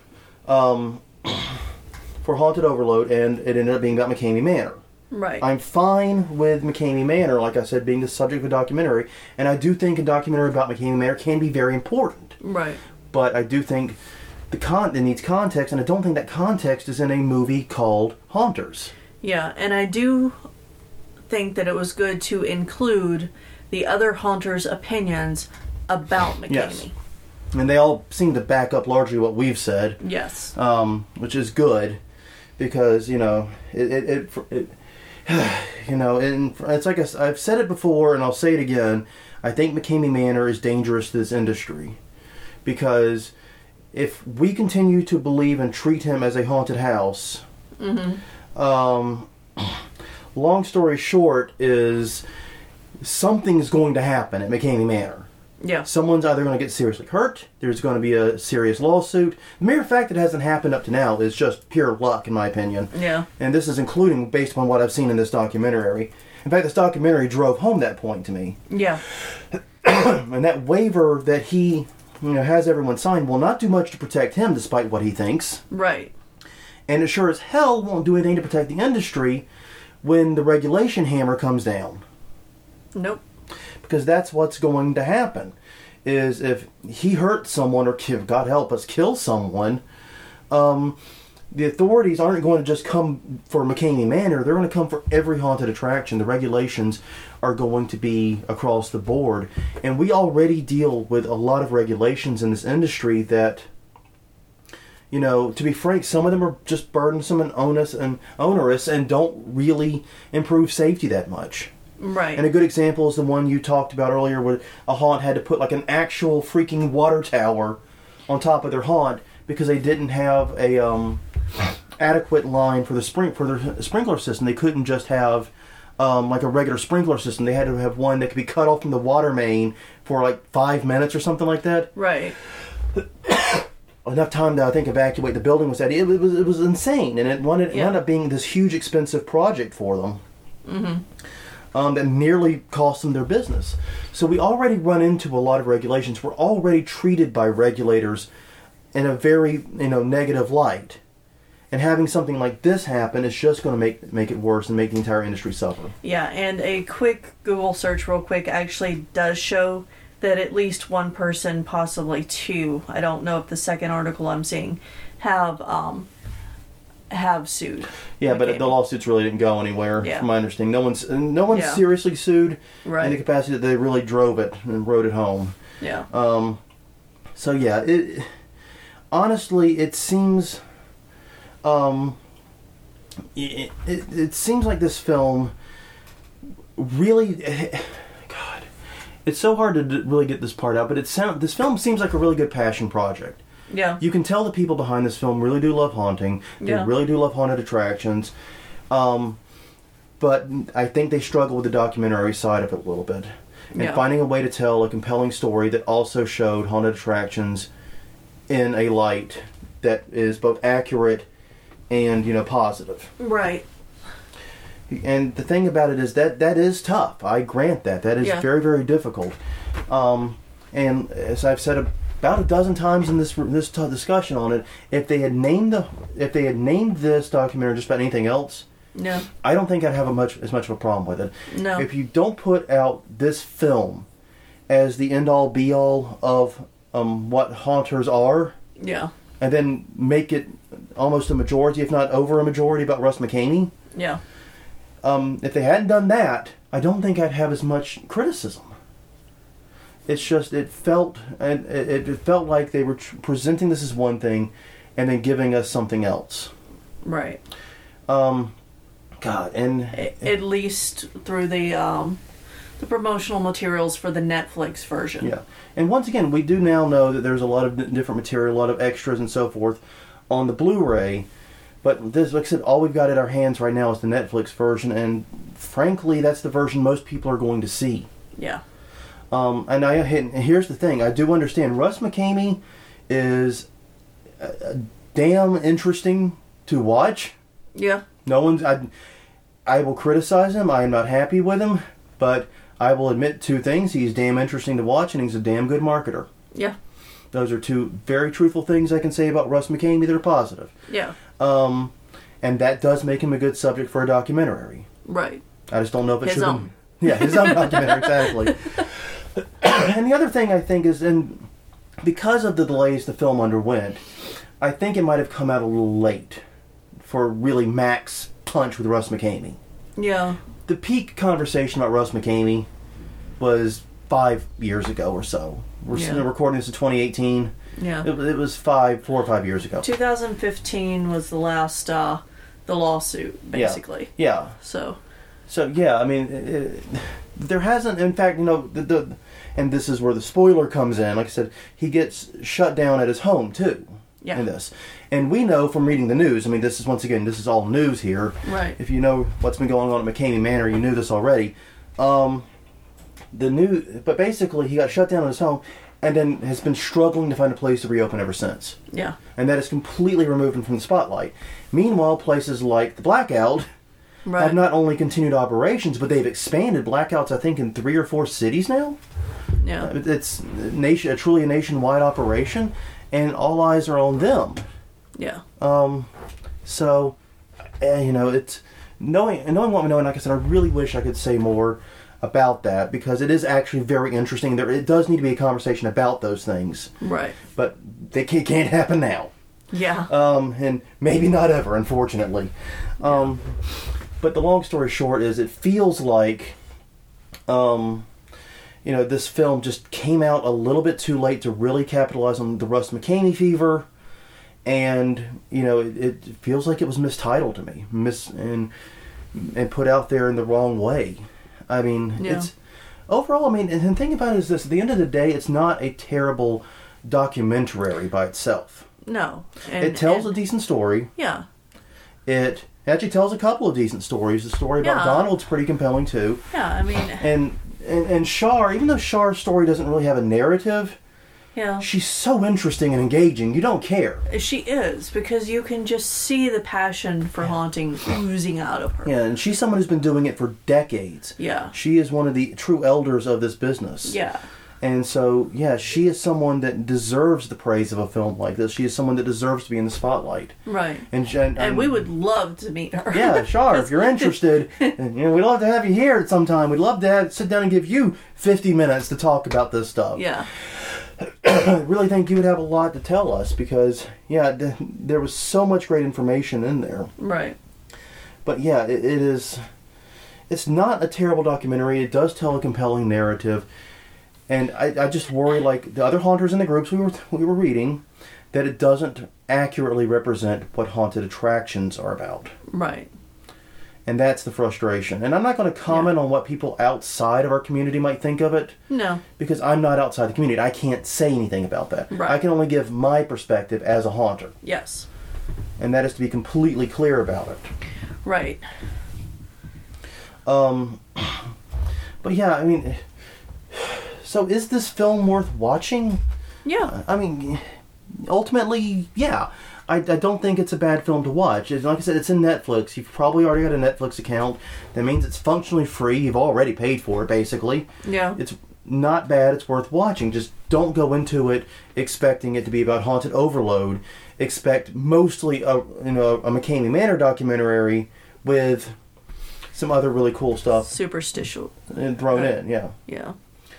S2: Haunted Overload, and it ended up being about McCamey Manor.
S1: Right.
S2: I'm fine with McCamey Manor, like I said, being the subject of a documentary, and I do think a documentary about McCamey Manor can be very important.
S1: Right.
S2: But I do think it needs context, and I don't think that context is in a movie called Haunters.
S1: Yeah, and I do think that it was good to include the other Haunters' opinions about McCamey.
S2: Yes. And they all seem to back up largely what we've said.
S1: Yes.
S2: Which is good, because, it it's like I've said it before, and I'll say it again. I think McCamey Manor is dangerous to this industry. Because if we continue to believe and treat him as a haunted house, long story short is something's going to happen at McCamey Manor.
S1: Yeah.
S2: Someone's either going to get seriously hurt, there's going to be a serious lawsuit. The mere fact that it hasn't happened up to now is just pure luck, in my opinion.
S1: Yeah.
S2: And this is including based upon what I've seen in this documentary. In fact, this documentary drove home that point to me.
S1: Yeah.
S2: And that waiver that he... has everyone sign will not do much to protect him, despite what he thinks.
S1: Right.
S2: And it sure as hell won't do anything to protect the industry when the regulation hammer comes down.
S1: Nope.
S2: Because that's what's going to happen. Is if he hurts someone, or God help us, kill someone, the authorities aren't going to just come for McCamey Manor. They're going to come for every haunted attraction. The regulations are going to be across the board. And we already deal with a lot of regulations in this industry that, you know, to be frank, some of them are just burdensome and onerous and don't really improve safety that much.
S1: Right.
S2: And a good example is the one you talked about earlier, where a haunt had to put like an actual freaking water tower on top of their haunt because they didn't have a adequate line for their sprinkler system. They couldn't just have like a regular sprinkler system. They had to have one that could be cut off from the water main for like 5 minutes or something like that.
S1: Right.
S2: Enough time to, I think, evacuate the building was that it was insane, and it wound up being this huge expensive project for them. Mm-hmm. That nearly cost them their business. So we already run into a lot of regulations. We're already treated by regulators in a very, negative light. And having something like this happen is just going to make it worse and make the entire industry suffer.
S1: Yeah, and a quick Google search real quick actually does show that at least one person, possibly two, I don't know if the second article I'm seeing, have sued.
S2: Yeah, but the lawsuits really didn't go anywhere, from my understanding. No one's seriously sued in the capacity that they really drove it and rode it home.
S1: Yeah.
S2: So yeah, honestly, it seems... it seems like this film really... God, it's so hard to really get this part out, but this film seems like a really good passion project.
S1: Yeah.
S2: You can tell the people behind this film really do love haunting. They really do love haunted attractions. But I think they struggle with the documentary side of it a little bit. And finding a way to tell a compelling story that also showed haunted attractions in a light that is both accurate and, positive.
S1: Right.
S2: And the thing about it is that is tough. I grant that. That is very, very difficult. And as I've said about a dozen times in this discussion on it, if they had named this documentary just about anything else, I don't think I'd have as much of a problem with it.
S1: No.
S2: If you don't put out this film as the end-all be-all of what haunters are, and then make it almost a majority, if not over a majority, about Russ McCamey, if they hadn't done that, I don't think I'd have as much criticism. It's just it felt like they were presenting this as one thing, and then giving us something else.
S1: Right.
S2: God, and
S1: at least through the promotional materials for the Netflix version.
S2: Yeah, and once again, we do now know that there's a lot of different material, a lot of extras and so forth on the Blu-ray. But this, like I said, all we've got at our hands right now is the Netflix version, and frankly, that's the version most people are going to see.
S1: Yeah.
S2: And here's the thing: I do understand Russ McCamey is damn interesting to watch.
S1: Yeah.
S2: I will criticize him. I am not happy with him, but I will admit two things: he's damn interesting to watch, and he's a damn good marketer.
S1: Yeah.
S2: Those are two very truthful things I can say about Russ McCamey that are positive.
S1: Yeah.
S2: And that does make him a good subject for a documentary.
S1: Right.
S2: I just don't know if it should.
S1: His own.
S2: Yeah, his own documentary, exactly. And the other thing I think is, and because of the delays the film underwent, I think it might have come out a little late for really max punch with Russ McCamey.
S1: Yeah.
S2: The peak conversation about Russ McCamey was 5 years ago or so. We're recording this in 2018.
S1: Yeah.
S2: It was 4 or 5 years ago.
S1: 2015 was the last, the lawsuit, basically.
S2: Yeah.
S1: So yeah, I mean, there hasn't, in fact, and this is where the spoiler comes in. Like I said, he gets shut down at his home, too. Yeah.
S2: In this. And we know from reading the news, I mean, this is all news here.
S1: Right.
S2: If you know what's been going on at McCamey Manor, you knew this already. But basically, he got shut down at his home and then has been struggling to find a place to reopen ever since.
S1: Yeah.
S2: And that is completely removed him from the spotlight. Meanwhile, places like the Blackout have not only continued operations, but they've expanded. Blackout's, I think, in 3 or 4 cities now.
S1: Yeah.
S2: It's truly a nationwide operation, and all eyes are on them.
S1: Yeah.
S2: So, it's knowing what we know, and like I said, I really wish I could say more about that, because it is actually very interesting. It does need to be a conversation about those things.
S1: Right.
S2: But they can't happen now.
S1: Yeah.
S2: And maybe not ever, unfortunately. But the long story short is it feels like, this film just came out a little bit too late to really capitalize on the Russ McKamey fever. And, it feels like it was mistitled to me. And put out there in the wrong way. I mean, it's... Overall, and the thing about it is this. At the end of the day, it's not a terrible documentary by itself.
S1: No.
S2: It tells a decent story.
S1: Yeah.
S2: It actually tells a couple of decent stories. The story about Donald's pretty compelling, too.
S1: Yeah, I mean...
S2: And Char, even though Char's story doesn't really have a narrative...
S1: Yeah.
S2: She's so interesting and engaging, you don't care.
S1: She is, because you can just see the passion for haunting oozing out of her.
S2: Yeah, and she's someone who's been doing it for decades.
S1: Yeah.
S2: She is one of the true elders of this business.
S1: Yeah.
S2: And so, she is someone that deserves the praise of a film like this. She is someone that deserves to be in the spotlight.
S1: Right.
S2: And
S1: we would love to meet her.
S2: Yeah, Char, if you're interested, and, we'd love to have you here at some time. We'd love to sit down and give you 50 minutes to talk about this stuff.
S1: Yeah.
S2: I really think you would have a lot to tell us because, there was so much great information in there.
S1: Right.
S2: But it's not a terrible documentary. It does tell a compelling narrative. And I just worry, like the other haunters in the groups we were reading, that it doesn't accurately represent what haunted attractions are about.
S1: Right.
S2: And that's the frustration. And I'm not going to comment on what people outside of our community might think of it.
S1: No.
S2: Because I'm not outside the community. I can't say anything about that.
S1: Right.
S2: I can only give my perspective as a haunter.
S1: Yes.
S2: And that is to be completely clear about it.
S1: Right.
S2: But so is this film worth watching?
S1: Yeah.
S2: Ultimately, yeah. I don't think it's a bad film to watch. Like I said, it's in Netflix. You've probably already got a Netflix account. That means it's functionally free. You've already paid for it, basically.
S1: Yeah.
S2: It's not bad. It's worth watching. Just don't go into it expecting it to be about haunted overload. Expect mostly a McKamey Manor documentary with some other really cool stuff.
S1: Superstitial.
S2: And thrown in, yeah.
S1: Yeah.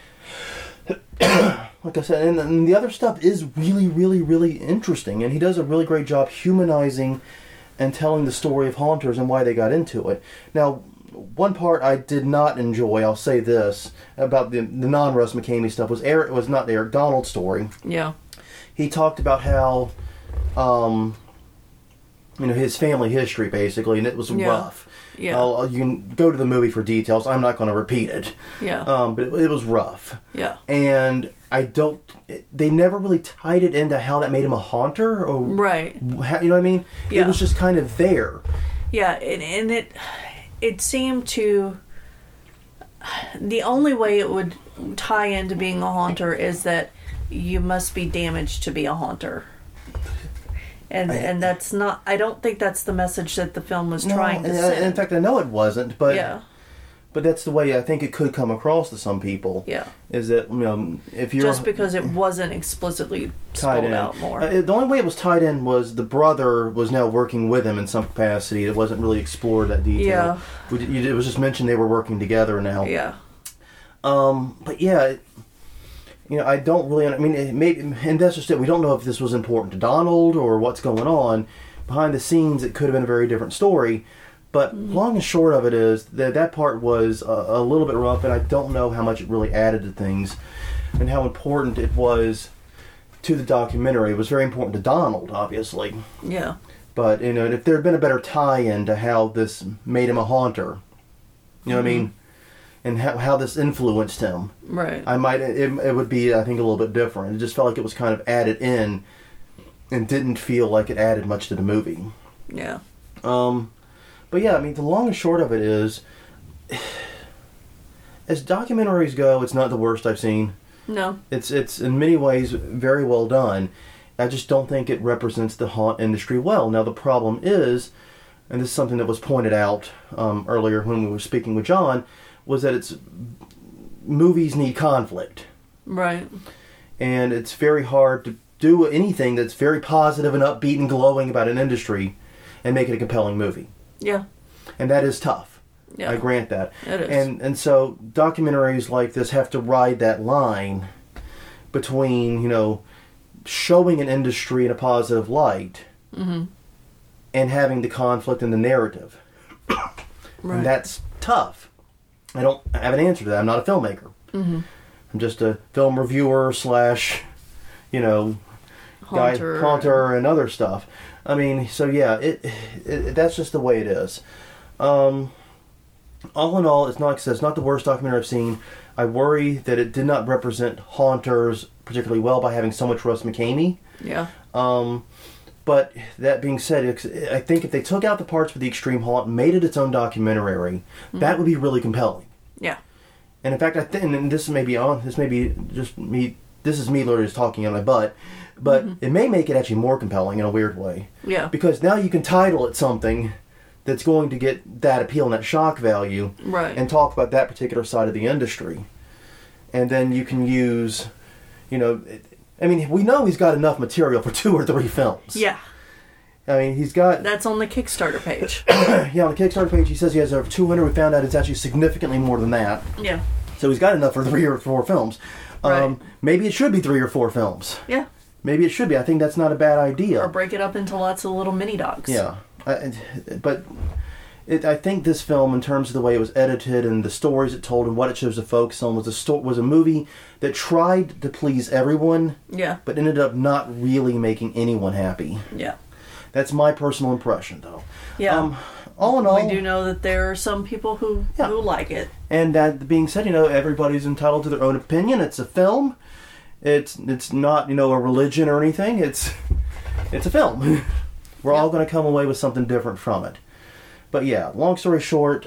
S2: Like I said, and the other stuff is really, really, really interesting. And he does a really great job humanizing and telling the story of haunters and why they got into it. Now, one part I did not enjoy, I'll say this, about the non-Russ McKamey stuff, was not Eric Donald's story.
S1: Yeah.
S2: He talked about how, his family history, basically, and it was rough.
S1: Yeah.
S2: You can go to the movie for details. I'm not going to repeat it.
S1: Yeah.
S2: But it was rough.
S1: Yeah.
S2: And they never really tied it into how that made him a haunter. Or
S1: right.
S2: You know what I mean?
S1: Yeah.
S2: It was just kind of there.
S1: Yeah, and it seemed to... The only way it would tie into being a haunter is that you must be damaged to be a haunter. And that's not... I don't think that's the message that the film was trying to send.
S2: In fact, I know it wasn't, but...
S1: Yeah.
S2: But that's the way I think it could come across to some people.
S1: Yeah.
S2: Is that, if you're...
S1: Just because it wasn't explicitly spelled out more.
S2: The only way it was tied in was the brother was now working with him in some capacity. It wasn't really explored that detail. Yeah. It was just mentioned they were working together now.
S1: Yeah.
S2: But yeah... I don't really... and that's just it. We don't know if this was important to Donald or what's going on. Behind the scenes, it could have been a very different story. But long and short of it is that part was a little bit rough, and I don't know how much it really added to things and how important it was to the documentary. It was very important to Donald, obviously.
S1: Yeah.
S2: But, if there had been a better tie-in to how this made him a haunter, you know what I mean? And how this influenced him.
S1: Right.
S2: It would be, I think, a little bit different. It just felt like it was kind of added in and didn't feel like it added much to the movie.
S1: Yeah.
S2: But yeah, the long and short of it is, as documentaries go, it's not the worst I've seen.
S1: No.
S2: It's in many ways very well done. I just don't think it represents the haunt industry well. Now the problem is, and this is something that was pointed out earlier when we were speaking with John, was that movies need conflict.
S1: Right. And
S2: it's very hard to do anything that's very positive and upbeat and glowing about an industry and make it a compelling movie.
S1: Yeah.
S2: And that is tough.
S1: Yeah.
S2: I grant that.
S1: It is.
S2: And so documentaries like this have to ride that line between, showing an industry in a positive light and having the conflict in the narrative.
S1: Right.
S2: And that's tough. I don't have an answer to that. I'm not a filmmaker. I'm just a film reviewer / haunter and other stuff. I mean, so yeah, it that's just the way it is. All in all, it's not the worst documentary I've seen. I worry that it did not represent haunters particularly well by having so much Russ McKamey.
S1: Yeah.
S2: But that being said, I think if they took out the parts for the extreme haunt and made it its own documentary, that would be really compelling.
S1: Yeah.
S2: And in fact, I think, and this may be just me. This is me literally just talking on my butt, but it may make it actually more compelling in a weird way.
S1: Yeah.
S2: Because now you can title it something that's going to get that appeal and that shock value,
S1: Right.
S2: and talk about that particular side of the industry. And then you can use, we know he's got enough material for 2 or 3 films.
S1: Yeah.
S2: I mean, he's got...
S1: That's on the Kickstarter page.
S2: Yeah, on the Kickstarter page, he says he has over 200. We found out it's actually significantly more than that.
S1: Yeah.
S2: So he's got enough for 3 or 4 films.
S1: Right.
S2: Maybe it should be 3 or 4 films.
S1: Yeah.
S2: Maybe it should be. I think that's not a bad idea.
S1: Or break it up into lots of little mini docs.
S2: Yeah. I think this film, in terms of the way it was edited and the stories it told and what it chose to focus on, was a movie that tried to please everyone,
S1: Yeah.
S2: but ended up not really making anyone happy.
S1: Yeah.
S2: That's my personal impression, though.
S1: Yeah.
S2: All in all,
S1: we do know that there are some people who like it.
S2: And that being said, everybody's entitled to their own opinion. It's a film. It's not, a religion or anything. It's a film. We're all going to come away with something different from it. But yeah, long story short,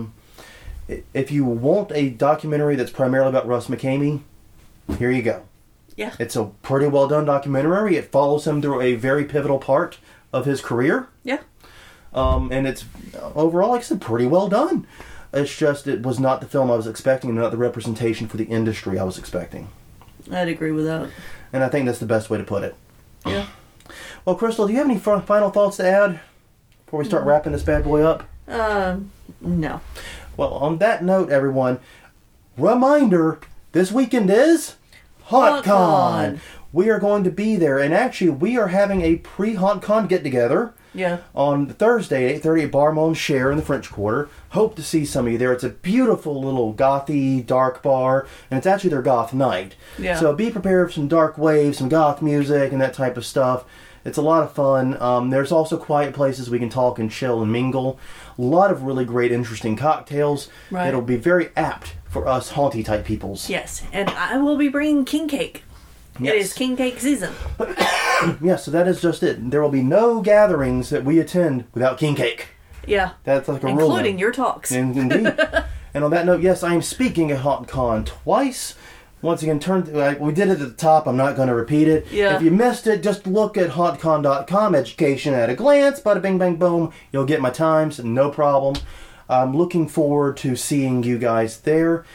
S2: if you want a documentary that's primarily about Russ McKamey, here you go.
S1: Yeah.
S2: It's a pretty well done documentary. It follows him through a very pivotal part of his career.
S1: Yeah.
S2: And it's overall, like I said, pretty well done. It's just it was not the film I was expecting, and not the representation for the industry I was expecting.
S1: I'd agree with that.
S2: And I think that's the best way to put it.
S1: Yeah.
S2: Well, Crystal, do you have any final thoughts to add before we start wrapping this bad boy up?
S1: No.
S2: Well, on that note, everyone, reminder, this weekend is HauntCon. We are going to be there, and actually, we are having a pre-HauntCon get-together.
S1: Yeah.
S2: On Thursday, 8:30 at Bar Mon Cher in the French Quarter. Hope to see some of you there. It's a beautiful little gothy, dark bar, and it's actually their goth night.
S1: Yeah.
S2: So be prepared for some dark waves, some goth music, and that type of stuff. It's a lot of fun. There's also quiet places we can talk and chill and mingle. A lot of really great, interesting cocktails.
S1: Right.
S2: That'll be very apt for us haunty type peoples.
S1: Yes, and I will be bringing king cake.
S2: Yes.
S1: It is king cake season.
S2: Yeah, so that is just it. There will be no gatherings that we attend without king cake.
S1: Yeah.
S2: That's like a rule.
S1: Including your talks.
S2: Indeed. And on that note, yes, I am speaking at HauntCon twice. Once again, we did it at the top. I'm not going to repeat it.
S1: Yeah.
S2: If you missed it, just look at hauntcon.com, education at a glance, bada bing bang boom. You'll get my times, no problem. I'm looking forward to seeing you guys there.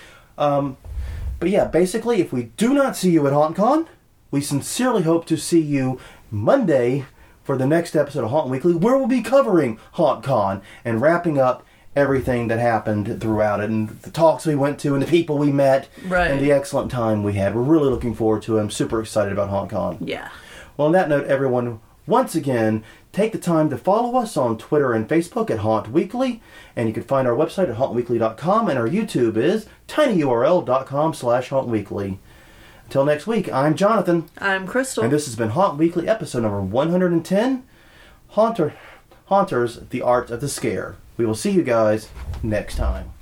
S2: But yeah, basically, if we do not see you at HauntCon, we sincerely hope to see you Monday for the next episode of Haunt Weekly, where we'll be covering HauntCon and wrapping up everything that happened throughout it, and the talks we went to, and the people we met,
S1: Right.
S2: and the excellent time we had. We're really looking forward to it. I'm super excited about HauntCon.
S1: Yeah.
S2: Well, on that note, everyone, once again, take the time to follow us on Twitter and Facebook at Haunt Weekly, and you can find our website at hauntweekly.com, and our YouTube is tinyurl.com/hauntweekly. Until next week, I'm Jonathan.
S1: I'm Crystal.
S2: And this has been Haunt Weekly, episode number 110, Haunters, the Art of the Scare. We will see you guys next time.